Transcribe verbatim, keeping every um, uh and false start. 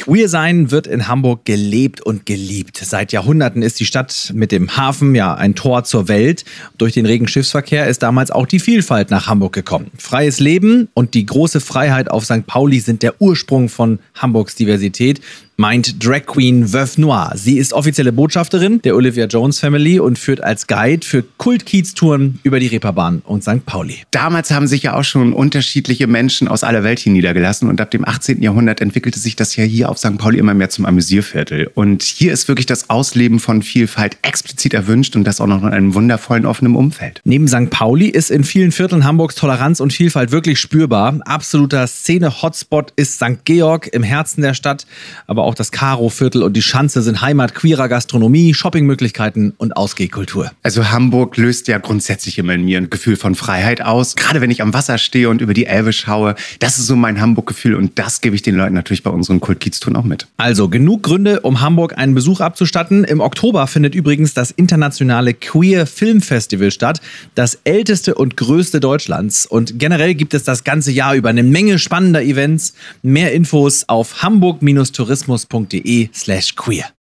Queer sein wird in Hamburg gelebt und geliebt. Seit Jahrhunderten ist die Stadt mit dem Hafen ja ein Tor zur Welt. Durch den regen Schiffsverkehr ist damals auch die Vielfalt nach Hamburg gekommen. Freies Leben und die große Freiheit auf Sankt Pauli sind der Ursprung von Hamburgs Diversität, meint Drag Queen Veuve Noire. Sie ist offizielle Botschafterin der Olivia Jones Family und führt als Guide für Kult-Kiez-Touren über die Reeperbahn und Sankt Pauli. Damals haben sich ja auch schon unterschiedliche Menschen aus aller Welt hier niedergelassen und ab dem achtzehnten Jahrhundert entwickelte sich das ja hier auf Sankt Pauli immer mehr zum Amüsierviertel. Und hier ist wirklich das Ausleben von Vielfalt explizit erwünscht und das auch noch in einem wundervollen, offenen Umfeld. Neben Sankt Pauli ist in vielen Vierteln Hamburgs Toleranz und Vielfalt wirklich spürbar. Absoluter Szene-Hotspot ist Sankt Georg im Herzen der Stadt, aber auch das Karo-Viertel und die Schanze sind Heimat queerer Gastronomie, Shoppingmöglichkeiten und Ausgehkultur. Also Hamburg löst ja grundsätzlich immer in mir ein Gefühl von Freiheit aus. Gerade wenn ich am Wasser stehe und über die Elbe schaue, das ist so mein Hamburg-Gefühl und das gebe ich den Leuten natürlich bei unseren Kult-Kiez-Touren auch mit. Also genug Gründe, um Hamburg einen Besuch abzustatten. Im Oktober findet übrigens das internationale Queer Film Festival statt, das älteste und größte Deutschlands. Und generell gibt es das ganze Jahr über eine Menge spannender Events. Mehr Infos auf hamburg-tourismus punkt de slash queer.